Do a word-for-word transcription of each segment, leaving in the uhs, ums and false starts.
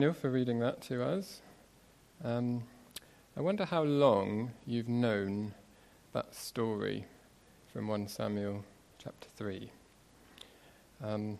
Neil for reading that to us. Um, I wonder how long you've known that story from First Samuel chapter three. Um,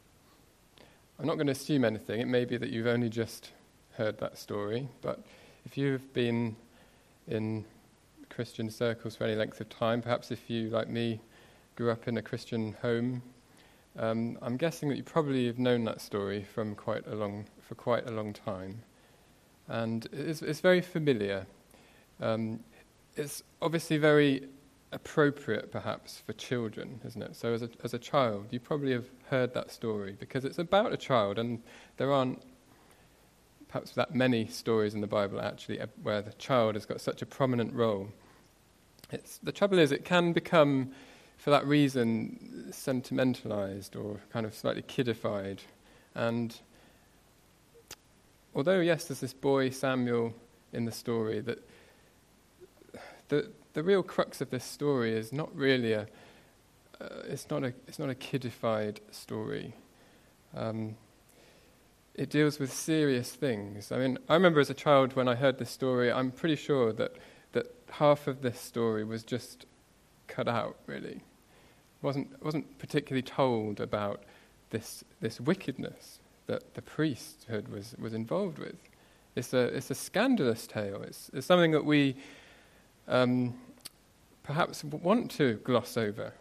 I'm not going to assume anything. It may be that you've only just heard that story, but if you've been in Christian circles for any length of time, perhaps if you, like me, grew up in a Christian home, um, I'm guessing that you probably have known that story from quite a long, for quite a long time. And it's, it's very familiar. Um, it's obviously very appropriate, perhaps, for children, isn't it? So as a, as a child, you probably have heard that story because it's about a child, and there aren't perhaps that many stories in the Bible actually where the child has got such a prominent role. It's, the trouble is, it can become, for that reason, sentimentalized or kind of slightly kidified. And although, yes, there's this boy, Samuel, in the story, that the the real crux of this story is not really a, uh, it's not a, it's not a kidified story. Um, it deals with serious things. I mean, I remember as a child when I heard this story, I'm pretty sure that that half of this story was just cut out, really. wasn't wasn't particularly told about this this wickedness that the priesthood was, was involved with. It's a it's a scandalous tale. It's, it's something that we um, perhaps want to gloss over.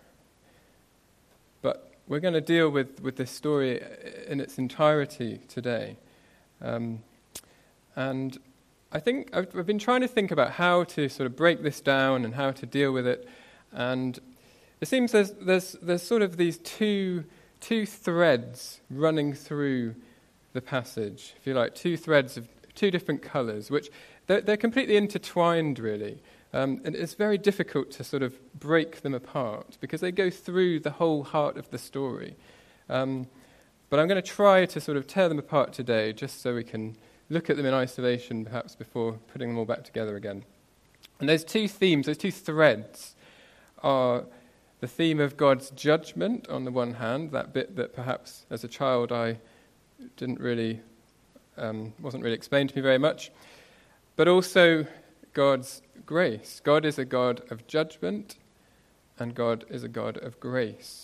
But we're going to deal with, with this story in its entirety today. Um, and I think I've, I've been trying to think about how to sort of break this down and how to deal with it. And it seems there's there's there's sort of these two two threads running through the passage, if you like, two threads of two different colours, which they're, they're completely intertwined, really. Um, and it's very difficult to sort of break them apart because they go through the whole heart of the story. Um, but I'm going to try to sort of tear them apart today, just so we can look at them in isolation, perhaps before putting them all back together again. And those two themes, those two threads, are the theme of God's judgment on the one hand, that bit that perhaps as a child I didn't really, um, wasn't really explained to me very much, but also God's grace. God is a God of judgment, and God is a God of grace.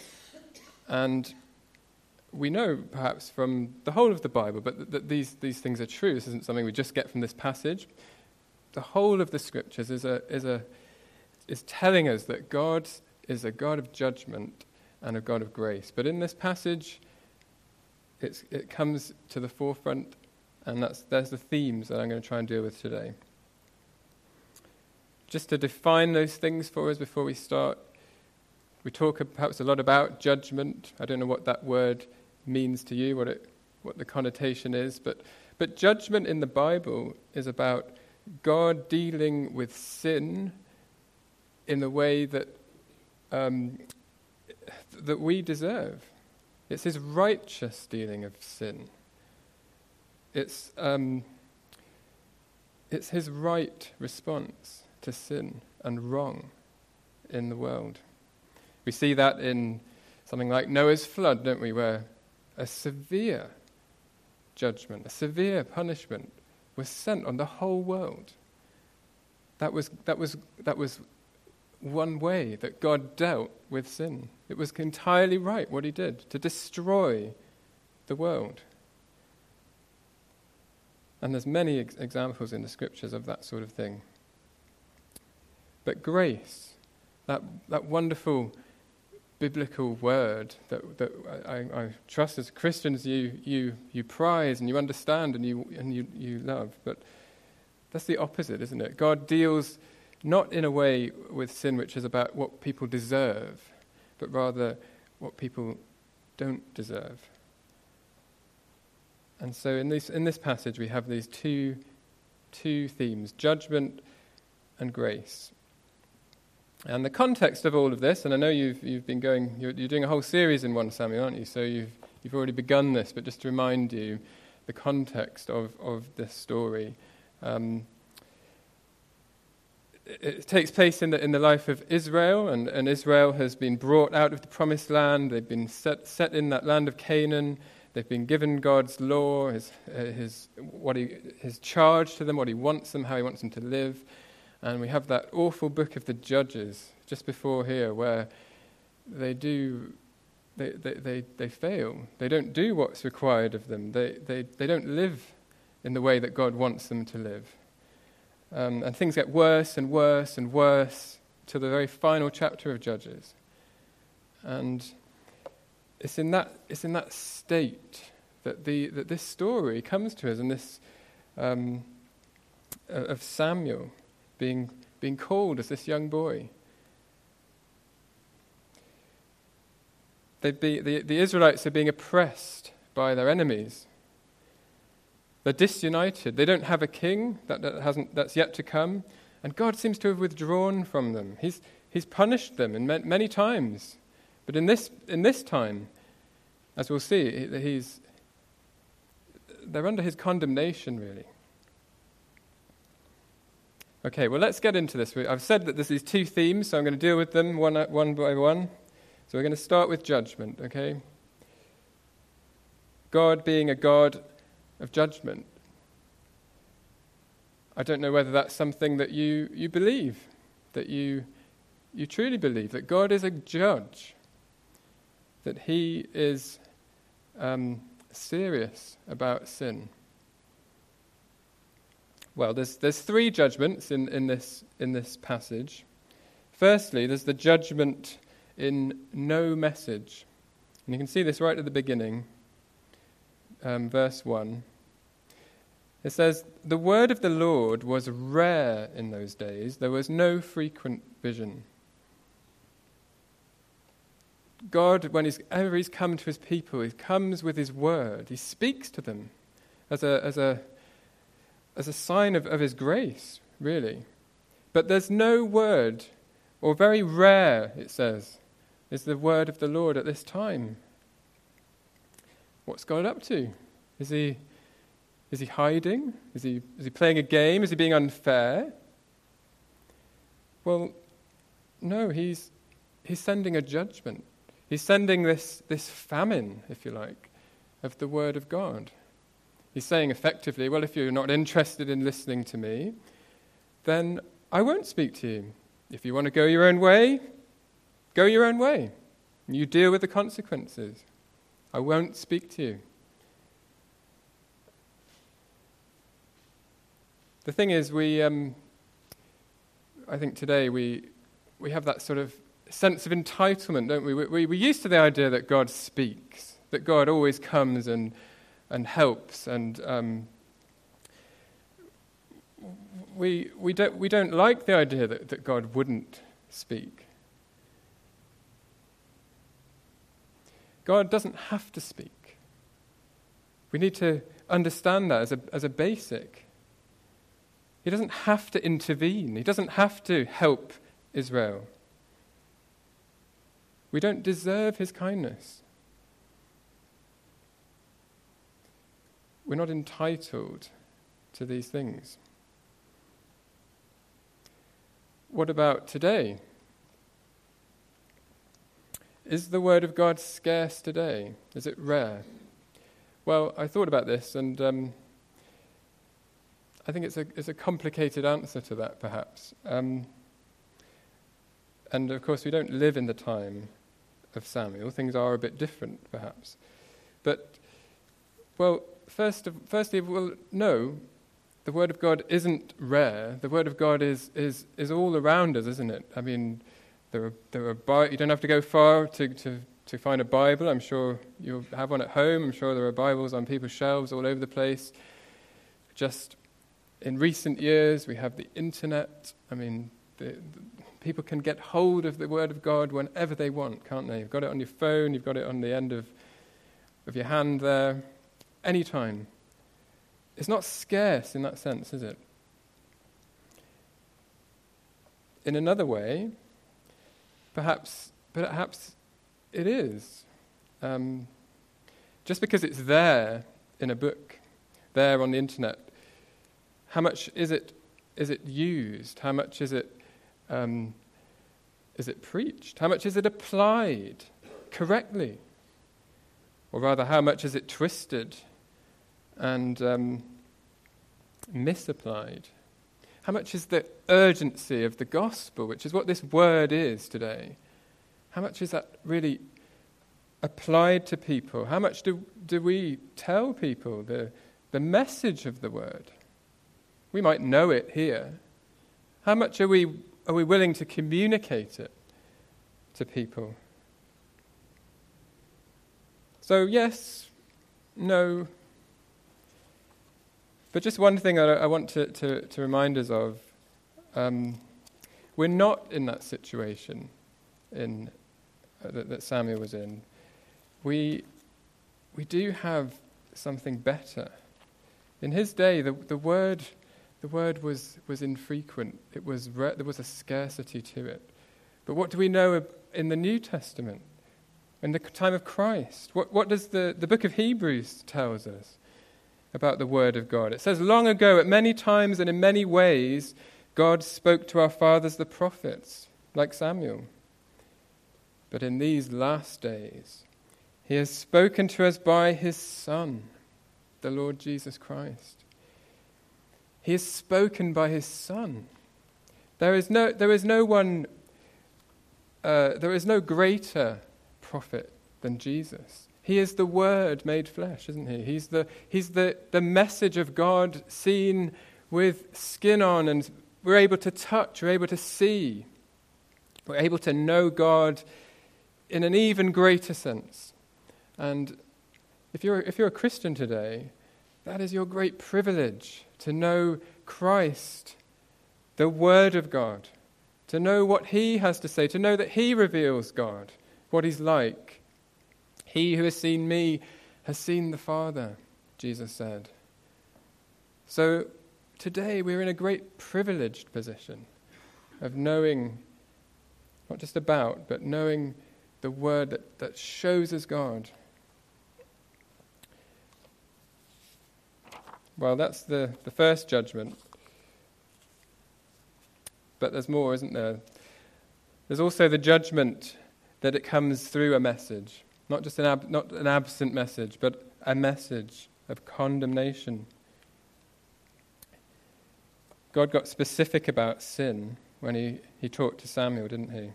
And we know perhaps from the whole of the Bible, but that, that these, these things are true. This isn't something we just get from this passage. The whole of the scriptures is a is a is telling us that God is a God of judgment and a God of grace. But in this passage, it's, it comes to the forefront, and that's there's the themes that I'm going to try and deal with today. Just to define those things for us before we start, we talk perhaps a lot about judgment. I don't know what that word means to you, what it what the connotation is, but but judgment in the Bible is about God dealing with sin in the way that um, that we deserve. It's his righteous dealing of sin. It's um, it's his right response to sin and wrong in the world. We see that in something like Noah's flood, don't we, where a severe judgment, a severe punishment was sent on the whole world. That was that was that was one way that God dealt with sin. It was entirely right what he did, to destroy the world. And there's many ex- examples in the scriptures of that sort of thing. But grace, that that wonderful biblical word that that I, I trust as Christians you you you prize and you understand and you and you, you love, but that's the opposite, isn't it? God deals not in a way with sin which is about what people deserve, but rather what people don't deserve. And so in this in this passage we have these two two themes, judgment and grace. And the context of all of this, and I know you've you've been going, you're, you're doing a whole series in First Samuel, aren't you? So you've you've already begun this, but just to remind you, the context of, of this story. Um, it, it takes place in the in the life of Israel, and, and Israel has been brought out of the promised land. They've been set set in that land of Canaan. They've been given God's law, his, uh, his, what he, his charge to them, what he wants them, how he wants them to live. And we have that awful book of the Judges just before here where they do, they, they, they, they fail. They don't do what's required of them. They, they, they don't live in the way that God wants them to live. Um, and things get worse and worse and worse to the very final chapter of Judges. And it's in that it's in that state that the that this story comes to us, and this um, of Samuel being being called as this young boy. They'd be, the, the Israelites are being oppressed by their enemies. They're disunited. They don't have a king that, that hasn't that's yet to come, and God seems to have withdrawn from them. He's He's punished them in many times, but in this in this time, as we'll see, he's they're under his condemnation, really. Okay, well, let's get into this. I've said that there's these two themes, so I'm going to deal with them one one by one. So we're going to start with judgment, okay? God being a God of judgment. I don't know whether that's something that you, you believe, that you you truly believe, that God is a judge, that he is um, serious about sin. Well, there's there's three judgments in, in this in this passage. Firstly, there's the judgment in no message. And you can see this right at the beginning, um, verse one. It says, "The word of the Lord was rare in those days. There was no frequent vision." God, whenever he's come to his people, he comes with his word. He speaks to them as a as a as a sign of, of his grace, really. But there's no word, or very rare, it says, is the word of the Lord at this time. What's God up to? Is he is he hiding? Is he is he playing a game? Is he being unfair? Well, no, he's he's sending a judgment. He's sending this, this famine, if you like, of the word of God. He's saying effectively, well, if you're not interested in listening to me, then I won't speak to you. If you want to go your own way, go your own way. You deal with the consequences. I won't speak to you. The thing is, we, um, I think today we we have that sort of sense of entitlement, don't we? we? We're used to the idea that God speaks, that God always comes and and helps, and um, we we don't we don't like the idea that, that God wouldn't speak. God doesn't have to speak. We need to understand that as a as a basic. He doesn't have to intervene. He doesn't have to help Israel. We don't deserve his kindness. We're not entitled to these things. What about today? Is the word of God scarce today? Is it rare? Well, I thought about this, and um, I think it's a it's a complicated answer to that, perhaps. Um, and of course, we don't live in the time of Samuel. Things are a bit different, perhaps. But, well, first of, firstly, well, no, the Word of God isn't rare. The Word of God is is is all around us, isn't it? I mean, there are there are Bi- you don't have to go far to, to to find a Bible. I'm sure you'll have one at home. I'm sure there are Bibles on people's shelves all over the place. Just in recent years, we have the internet. I mean, the, the, people can get hold of the Word of God whenever they want, can't they? You've got it on your phone. You've got it on the end of of your hand there, anytime. It's not scarce in that sense, is it? In another way, perhaps, perhaps it is. Um, just because it's there in a book, there on the internet, how much is it? Is it used? How much is it? Um, is it preached? How much is it applied correctly? Or rather, how much is it twisted and um, misapplied? How much is the urgency of the gospel, which is what this word is today, how much is that really applied to people? How much do, do we tell people the, the message of the word? We might know it here. How much are we, are we willing to communicate it to people? So yes, no. But just one thing that I want to, to, to remind us of, um, we're not in that situation in uh, that, that Samuel was in. We we do have something better. In his day, the, the word the word was, was infrequent. It was re- there was a scarcity to it. But what do we know in the New Testament? In the time of Christ, what what does the, the book of Hebrews tells us about the word of God? It says, long ago, at many times and in many ways, God spoke to our fathers, the prophets, like Samuel. But in these last days, he has spoken to us by his Son, the Lord Jesus Christ. He has spoken by his Son. There is no, there is no one, uh, there is no greater prophet than Jesus. He is the Word made flesh, isn't he? He's the he's the, the message of God seen with skin on, and we're able to touch, we're able to see. We're able to know God in an even greater sense. And if you're if you're a Christian today, that is your great privilege, to know Christ, the Word of God, to know what he has to say, to know that he reveals God, what he's like. He who has seen me has seen the Father, Jesus said. So today we're in a great privileged position of knowing, not just about, but knowing the word that, that shows us God. Well, that's the, the first judgment. But there's more, isn't there? There's also the judgment that it comes through a message. Not just an ab- not an absent message, but a message of condemnation. God got specific about sin when he, he talked to Samuel, didn't he?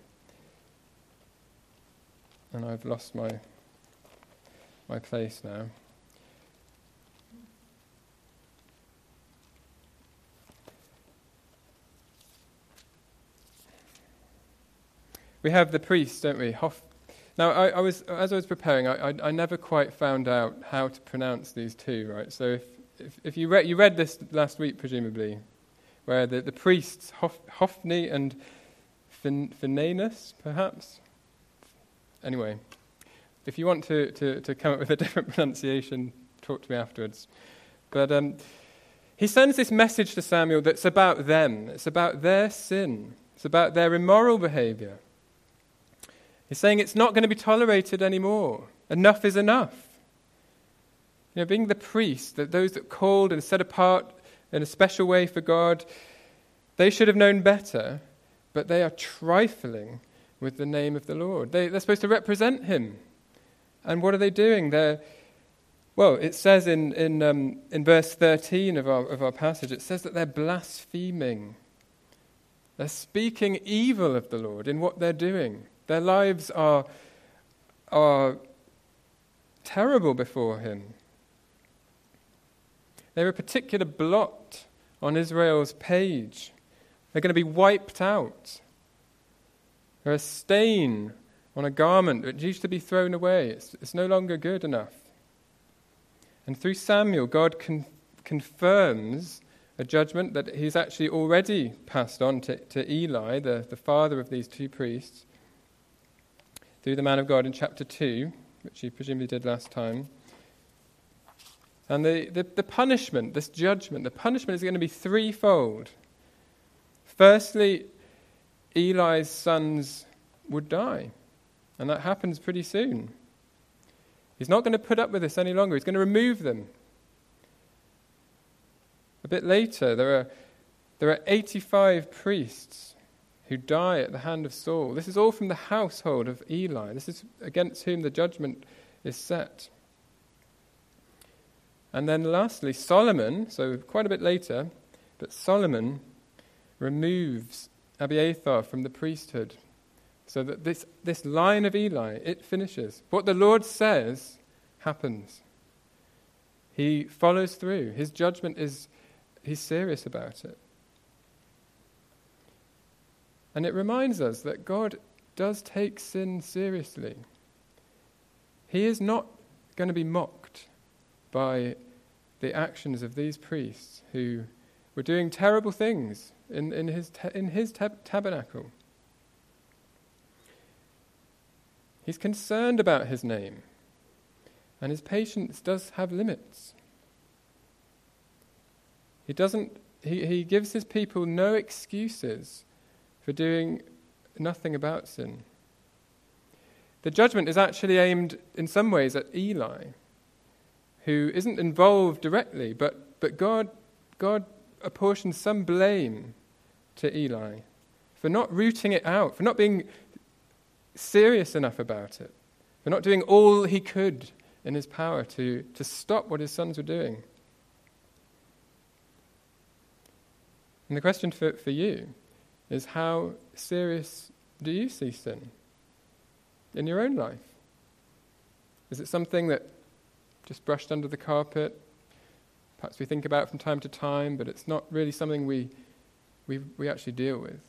And I've lost my my place now. We have the priest, don't we? Hof- Now, I, I was as I was preparing, I, I, I never quite found out how to pronounce these two, right? So if if, if you read you read this last week, presumably, where the, the priests Hof, Hophni and fin, Phinehas, perhaps. Anyway, if you want to, to, to come up with a different pronunciation, talk to me afterwards. But um, he sends this message to Samuel that's about them. It's about their sin. It's about their immoral behavior. He's saying it's not going to be tolerated anymore. Enough is enough. You know, being the priest, that those that called and set apart in a special way for God, they should have known better, but they are trifling with the name of the Lord. They, they're supposed to represent him. And what are they doing? They're, well, it says in in, um, in verse thirteen of our of our passage, it says that they're blaspheming. They're speaking evil of the Lord in what they're doing. Their lives are, are terrible before him. They're a particular blot on Israel's page. They're going to be wiped out. They're a stain on a garment that used to be thrown away. It's, it's no longer good enough. And through Samuel, God con- confirms a judgment that he's actually already passed on to, to Eli, the, the father of these two priests, through the man of God in chapter two, which he presumably did last time. And the, the, the punishment, this judgment, the punishment is going to be threefold. Firstly, Eli's sons would die. And that happens pretty soon. He's not going to put up with this any longer. He's going to remove them. A bit later, there are there are eighty-five priests who die at the hand of Saul. This is all from the household of Eli. This is against whom the judgment is set. And then lastly, Solomon, so quite a bit later, but Solomon removes Abiathar from the priesthood so that this, this line of Eli, it finishes. What the Lord says happens. He follows through. His judgment is, he's serious about it. And it reminds us that God does take sin seriously. He is not going to be mocked by the actions of these priests who were doing terrible things in, in his, ta- in his tab- tabernacle. He's concerned about his name, and his patience does have limits. He doesn't. He, he gives his people no excuses for doing nothing about sin. The judgment is actually aimed in some ways at Eli, who isn't involved directly, but, but God, God apportions some blame to Eli for not rooting it out, for not being serious enough about it, for not doing all he could in his power to, to stop what his sons were doing. And the question for, for you is, how serious do you see sin in your own life? Is it something that just brushed under the carpet? Perhaps we think about from time to time, but it's not really something we we, we actually deal with.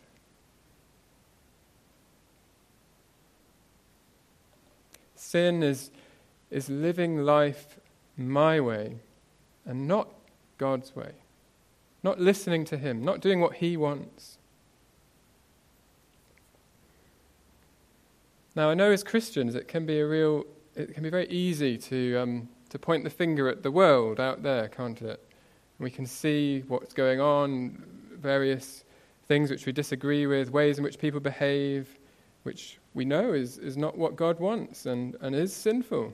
Sin is, is living life my way and not God's way. Not listening to him, not doing what he wants. Now, I know as Christians it can be a real, it can be very easy to um, to point the finger at the world out there, can't it? And we can see what's going on, various things which we disagree with, ways in which people behave, which we know is, is not what God wants and, and is sinful.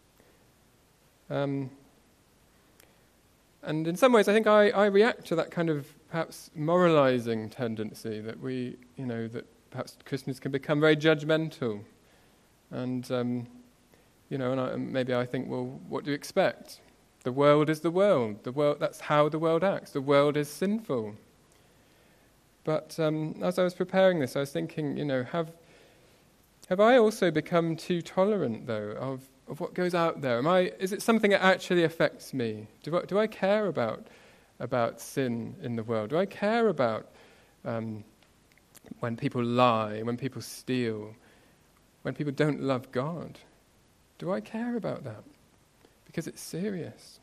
Um, and in some ways, I think I, I react to that kind of perhaps moralizing tendency that we, you know, that perhaps Christians can become very judgmental. And, um, you know, and I, maybe I think, well, what do you expect? The world is the world. The world, that's how the world acts. The world is sinful. But um, as I was preparing this, I was thinking, you know, have have I also become too tolerant, though, of, of what goes out there? Am I? Is it something that actually affects me? Do I, do I care about about sin in the world? Do I care about um, when people lie, when people steal, when people don't love God? Do I care about that? Because it's serious.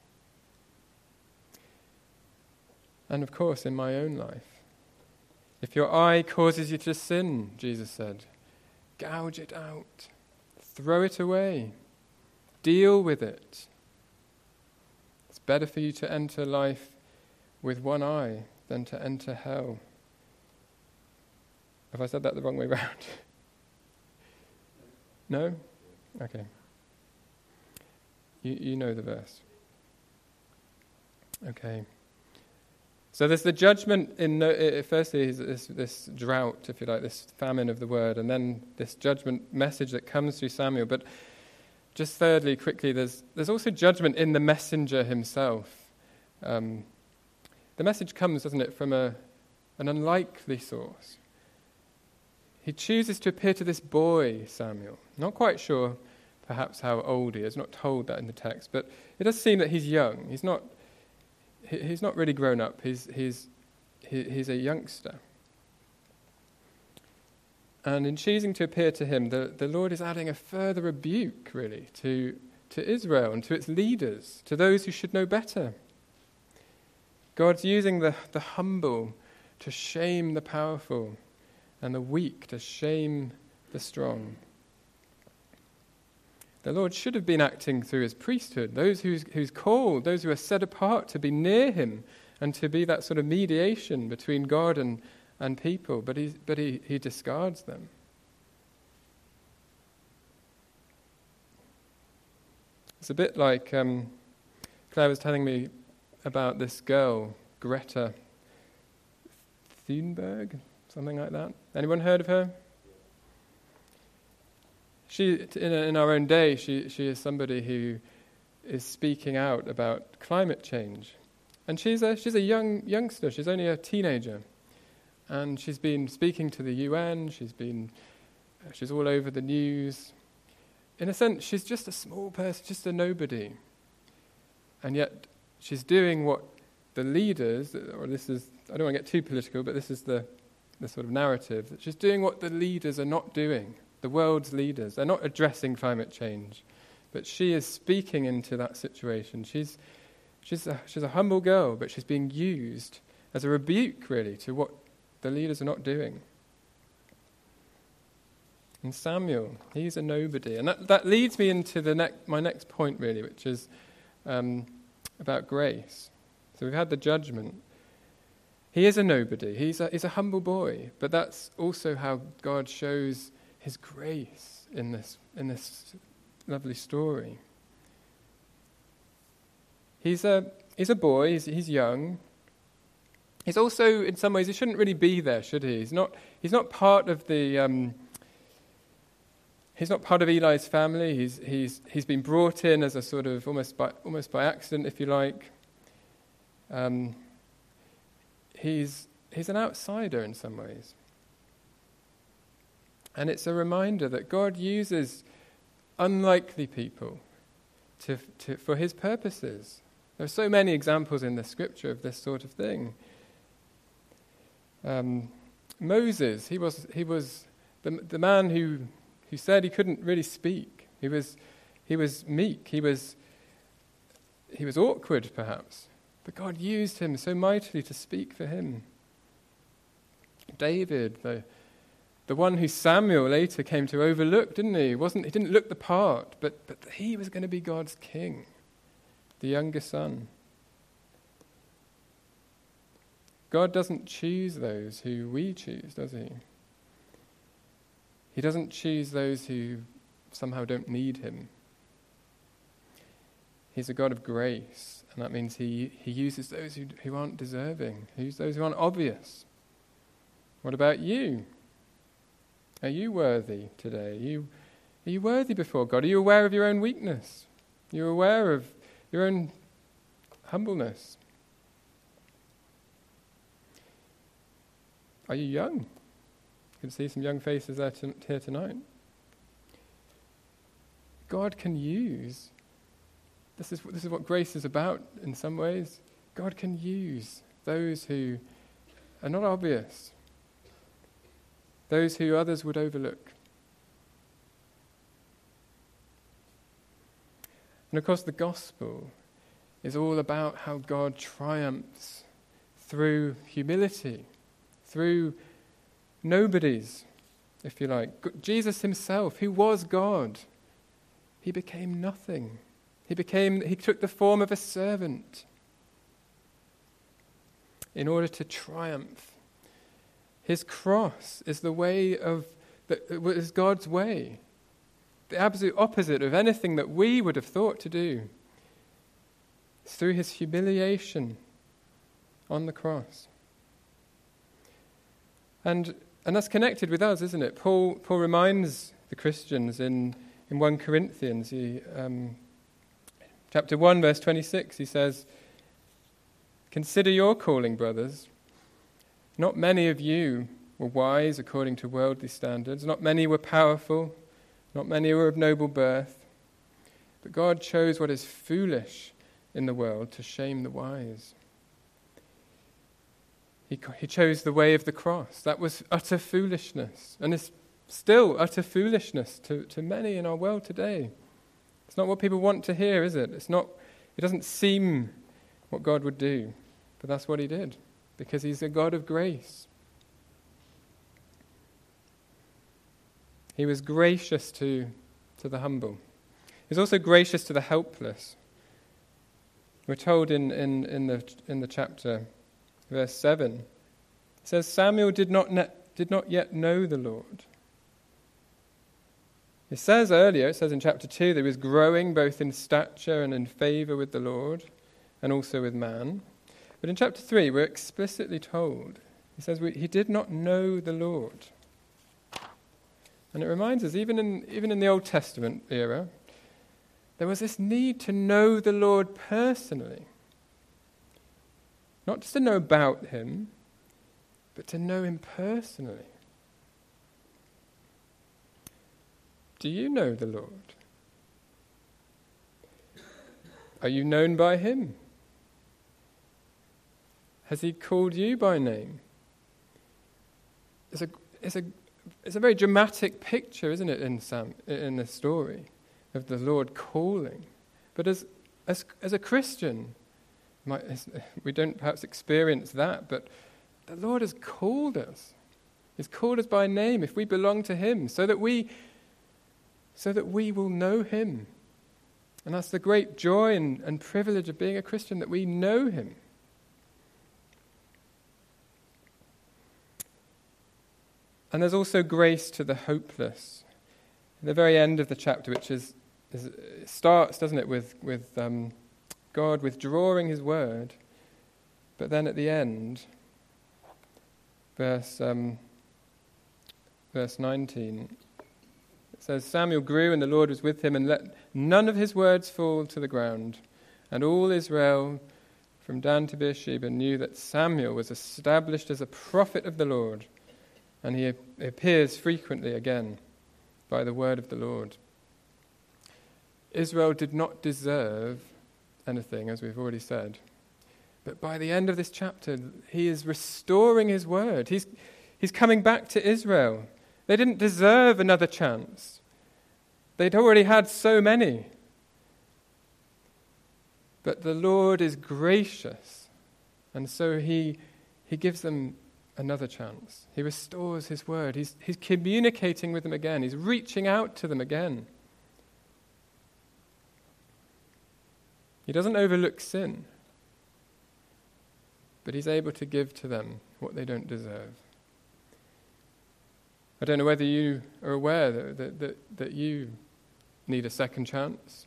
And of course, in my own life, if your eye causes you to sin, Jesus said, gouge it out, throw it away, deal with it. It's better for you to enter life with one eye than to enter hell. Have I said that the wrong way round? No? Okay. You, you know the verse. Okay. So there's the judgment in, uh, firstly, is this, this drought, if you like, this famine of the word, and then this judgment message that comes through Samuel. But just thirdly, quickly, there's there's also judgment in the messenger himself. Um, the message comes, doesn't it, from a an unlikely source. He chooses to appear to this boy, Samuel. Not quite sure, perhaps, how old he is. Not told that in the text, but it does seem that he's young. He's not. He's not really grown up. He's he's he's a youngster. And in choosing to appear to him, the, the Lord is adding a further rebuke, really, to to Israel and to its leaders, to those who should know better. God's using the, the humble to shame the powerful, and the weak to shame the strong. The Lord should have been acting through his priesthood, those who's, who's called, those who are set apart to be near him and to be that sort of mediation between God and, and people, but, he, but he, he discards them. It's a bit like um, Claire was telling me about this girl, Greta Thunberg, something like that. Anyone heard of her? She, in, in our own day, she, she is somebody who is speaking out about climate change. And she's a, she's a young youngster, she's only a teenager. And she's been speaking to the U N, she's been, uh, she's all over the news. In a sense, she's just a small person, just a nobody. And yet, she's doing what the leaders, or this is, I don't want to get too political, but this is the, the sort of narrative, that she's doing what the leaders are not doing, the world's leaders. They're not addressing climate change, but she is speaking into that situation. She's, she's, a, she's a humble girl, but she's being used as a rebuke, really, to what the leaders are not doing. And Samuel, he's a nobody. And that, that leads me into the ne- my next point, really, which is um, about grace. So we've had the judgment. He is a nobody. He's a, he's a humble boy. But that's also how God shows his grace in this, in this lovely story. He's a, he's a boy. He's, he's young. He's also, in some ways, he shouldn't really be there, should he? He's not, he's not part of the... Um, He's not part of Eli's family. He's he's he's been brought in as a sort of almost by almost by accident, if you like. Um, he's he's an outsider in some ways, and it's a reminder that God uses unlikely people to to for His purposes. There are so many examples in the Scripture of this sort of thing. Um, Moses, he was he was the the man who. Who said he couldn't really speak. He was, he was meek. He was, he was awkward, perhaps. But God used him so mightily to speak for him. David, the, the one who Samuel later came to overlook, didn't he? Wasn't he didn't look the part, but but he was going to be God's king, the younger son. God doesn't choose those who we choose, does he? He doesn't choose those who somehow don't need him. He's a God of grace, and that means he, he uses those who, who aren't deserving. He uses those who aren't obvious. What about you? Are you worthy today? Are you, are you worthy before God? Are you aware of your own weakness? Are you aware of your own humbleness? Are you young? You can see some young faces there to, here tonight. God can use, this is, this is what grace is about in some ways. God can use those who are not obvious, those who others would overlook. And of course the gospel is all about how God triumphs through humility, through nobodies, if you like. Jesus himself, who was God, he became nothing. He became, he took the form of a servant in order to triumph. His cross is the way of, the, is God's way, the absolute opposite of anything that we would have thought to do. It's through his humiliation on the cross. And And that's connected with us, isn't it? Paul Paul reminds the Christians in, in First Corinthians, he, um, chapter one, verse twenty-six, he says, "Consider your calling, brothers. Not many of you were wise according to worldly standards. Not many were powerful. Not many were of noble birth. But God chose what is foolish in the world to shame the wise." He, he chose the way of the cross. That was utter foolishness. And it's still utter foolishness to, to many in our world today. It's not what people want to hear, is it? It's not. It doesn't seem what God would do. But that's what he did. Because he's a God of grace. He was gracious to, to the humble. He was also gracious to the helpless. We're told in, in, in the in the chapter, verse seven, it says, Samuel did not ne- did not yet know the Lord. It says earlier, it says in chapter two, that he was growing both in stature and in favour with the Lord, and also with man. But in chapter three, we're explicitly told, he says, we, he did not know the Lord. And it reminds us, even in even in the Old Testament era, There was this need to know the Lord personally. Not just to know about him, but to know him personally. Do you know the Lord? Are you known by him? Has he called you by name? It's a, it's a, it's a very dramatic picture, isn't it, in Sam, in the story of the Lord calling. But as as, as a Christian, my, we don't perhaps experience that, but the Lord has called us. He's called us by name if we belong to him, so that we, so that we will know him. And that's the great joy and, and privilege of being a Christian, that we know him. And there's also grace to the hopeless. At the very end of the chapter, which is, is it starts, doesn't it, with, with um, God withdrawing his word. But then at the end, verse, um, verse nineteen, it says, Samuel grew and the Lord was with him and let none of his words fall to the ground. And all Israel from Dan to Beersheba knew that Samuel was established as a prophet of the Lord. And he appears frequently again by the word of the Lord. Israel did not deserve anything, as we've already said. But by the end of this chapter, he is restoring his word. He's, he's coming back to Israel. They didn't deserve another chance. They'd already had so many. But the Lord is gracious, and so he, he gives them another chance. He restores his word. He's, he's communicating with them again. He's reaching out to them again. He doesn't overlook sin, but he's able to give to them what they don't deserve. I don't know whether you are aware that, that, that, that you need a second chance.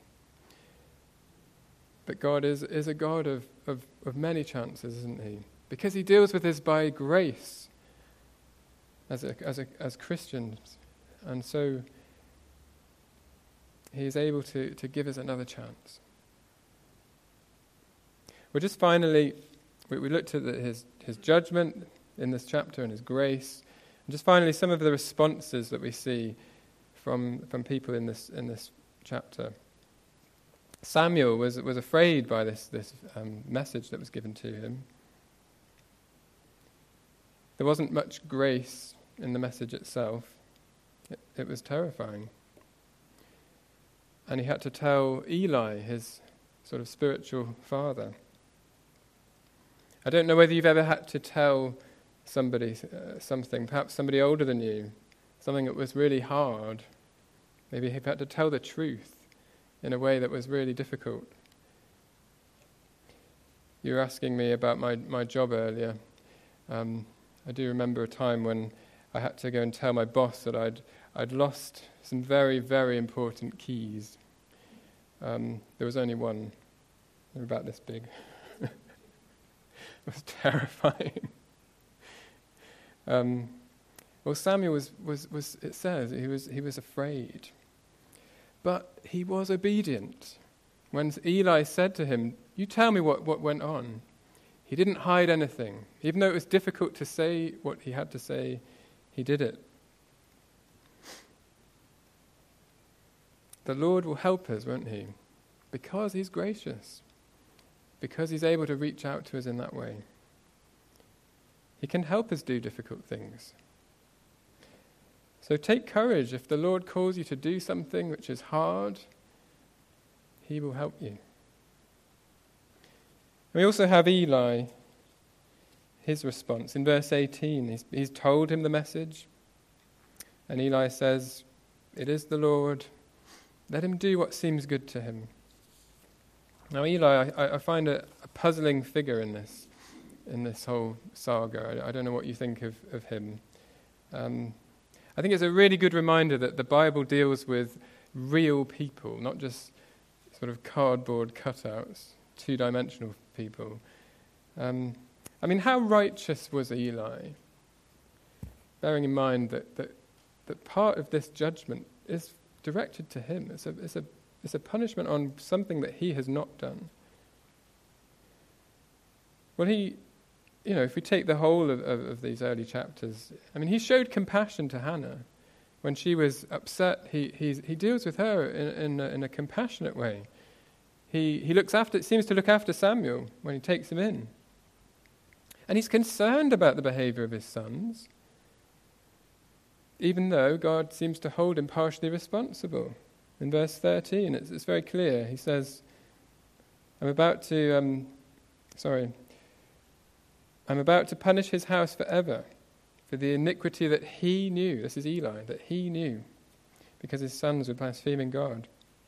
But God is, is a God of, of, of many chances, isn't he? Because he deals with us by grace as a, as a, as Christians. And so he is able to, to give us another chance. Well, just finally, we, we looked at the, his, his judgment in this chapter and his grace. And just finally, some of the responses that we see from, from people in this, in this chapter. Samuel was, was afraid by this, this um, message that was given to him. There wasn't much grace in the message itself. It, it was terrifying. And he had to tell Eli, his sort of spiritual father. I don't know whether you've ever had to tell somebody uh, something, perhaps somebody older than you, something that was really hard. Maybe you've had to tell the truth in a way that was really difficult. You were asking me about my, my job earlier. Um, I do remember a time when I had to go and tell my boss that I'd I'd lost some very, very important keys. Um, there was only one. They were about this big. It was terrifying. um, well, Samuel was, was, was, it says, he was he was afraid. But he was obedient. When Eli said to him, you tell me what, what went on. He didn't hide anything. Even though it was difficult to say what he had to say, he did it. The Lord will help us, won't he? Because he's gracious. Because he's able to reach out to us in that way. He can help us do difficult things. So take courage. If the Lord calls you to do something which is hard, he will help you. We also have Eli, his response. In verse eighteen, he's, he's told him the message. And Eli says, it is the Lord. Let him do what seems good to him. Now Eli, I, I find a, a puzzling figure in this, in this whole saga. I, I don't know what you think of, of him. Um, I think it's a really good reminder that the Bible deals with real people, not just sort of cardboard cutouts, two-dimensional people. Um, I mean, how righteous was Eli? Bearing in mind that, that, that part of this judgment is directed to him. It's a, it's a It's a punishment on something that he has not done. Well, he, you know, if we take the whole of, of, of these early chapters, I mean, he showed compassion to Hannah. When she was upset, he he, he deals with her in, in, a, in a compassionate way. He he looks after, it seems to look after Samuel when he takes him in. And he's concerned about the behavior of his sons, even though God seems to hold him partially responsible. In verse thirteen, it's, it's very clear. He says, I'm about to, um, sorry, I'm about to punish his house forever for the iniquity that he knew. This is Eli, that he knew, because his sons were blaspheming God.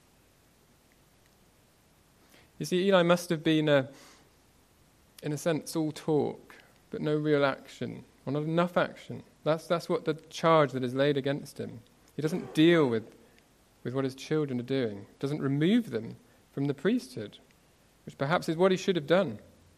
You see, Eli must have been, a, in a sense, all talk, but no real action, or not enough action. That's that's what the charge that is laid against him. He doesn't deal with, with what his children are doing, doesn't remove them from the priesthood, which perhaps is what he should have done.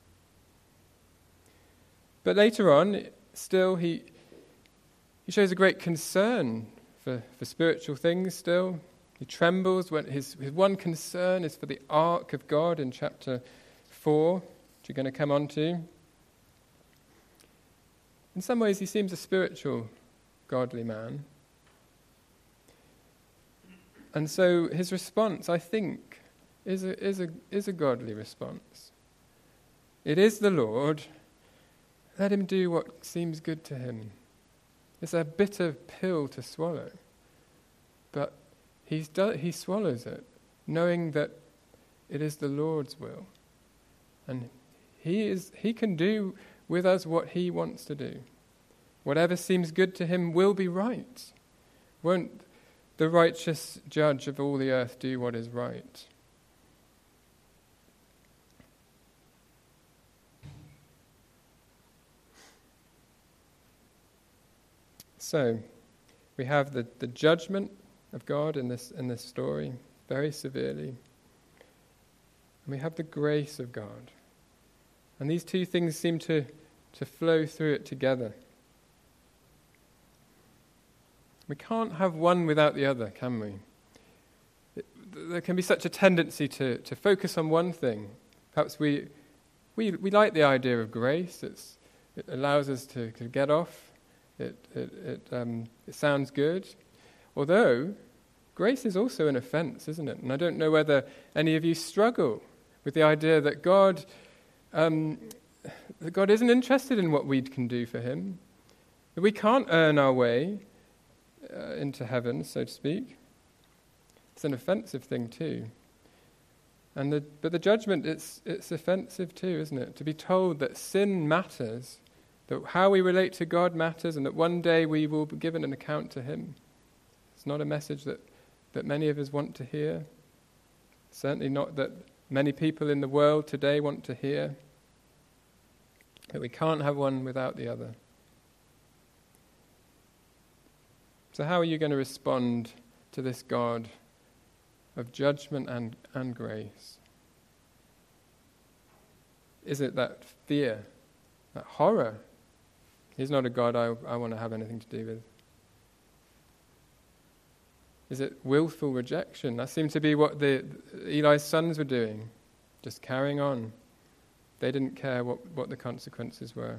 But later on, still, he he shows a great concern for, for spiritual things still. He trembles when his, his one concern is for the ark of God in chapter four, which you're going to come on to. In some ways, he seems a spiritual, godly man. And so his response, I think, is a, is a, is a godly response. It is the Lord. Let him do what seems good to him. It's a bitter pill to swallow. But he's do, he swallows it, knowing that it is the Lord's will. And he is he can do with us what he wants to do. Whatever seems good to him will be right. Won't the righteous judge of all the earth do what is right? So, we have the, the judgment of God in this in this story, very severely. And we have the grace of God. And these two things seem to, to flow through it together. We can't have one without the other, can we? It, there can be such a tendency to, to focus on one thing. Perhaps we we we like the idea of grace. It's, it allows us to, to get off. It it it, um, it sounds good. Although, grace is also an offence, isn't it? And I don't know whether any of you struggle with the idea that God, um, that God isn't interested in what we can do for him. That we can't earn our way uh, into heaven, so to speak. It's an offensive thing too. And the, but the judgment, it's it's offensive too, isn't it? To be told that sin matters, that how we relate to God matters, and that one day we will be given an account to him. It's not a message that, that many of us want to hear. Certainly not that many people in the world today want to hear. That we can't have one without the other. So how are you going to respond to this God of judgment and, and grace? Is it that fear, that horror? He's not a God I, I want to have anything to do with. Is it willful rejection? That seemed to be what the Eli's sons were doing, just carrying on. They didn't care what, what the consequences were.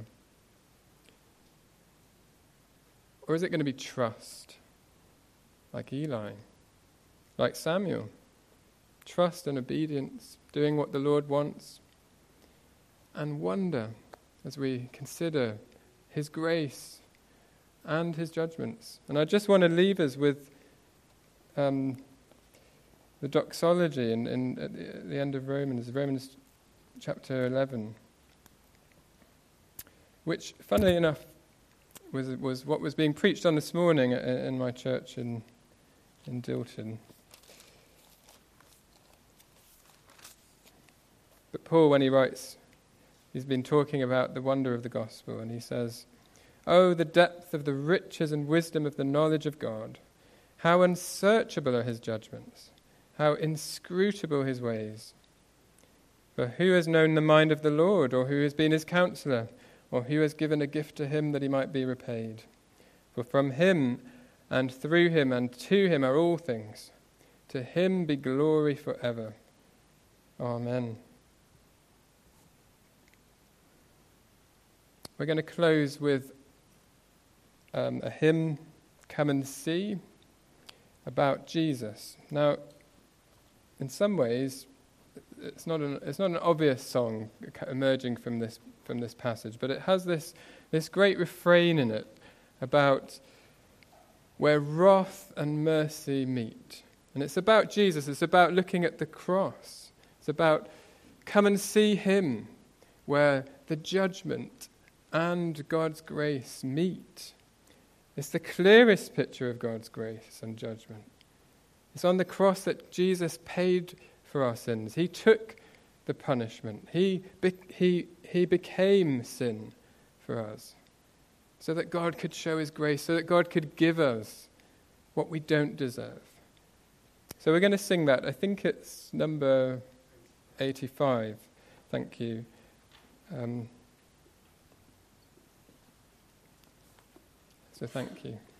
Or is it going to be trust, like Eli, like Samuel? Trust and obedience, doing what the Lord wants, and wonder as we consider his grace and his judgments. And I just want to leave us with um, the doxology in, in, at, the, at the end of Romans, Romans chapter eleven, which, funnily enough, was was what was being preached on this morning in, in my church in in Dilton. But Paul, when he writes, he's been talking about the wonder of the gospel, and he says, "Oh, the depth of the riches and wisdom of the knowledge of God! How unsearchable are his judgments! How inscrutable his ways! For who has known the mind of the Lord, or who has been his counselor, or who has given a gift to him that he might be repaid? For from him, and through him, and to him are all things. To him be glory forever. Amen. We're going to close with um, a hymn, Come and See, about Jesus. Now, in some ways, it's not an it's not an obvious song emerging from this from this passage, but it has this this great refrain in it about where wrath and mercy meet. And it's about Jesus. It's about looking at the cross. It's about come and see him, where the judgment and God's grace meet. It's the clearest picture of God's grace and judgment. It's on the cross that Jesus paid for our sins. He took the punishment. He, be, he, he became sin for us so that God could show his grace, so that God could give us what we don't deserve. So we're going to sing that. I think it's number eighty-five. Thank you. Um, so thank you.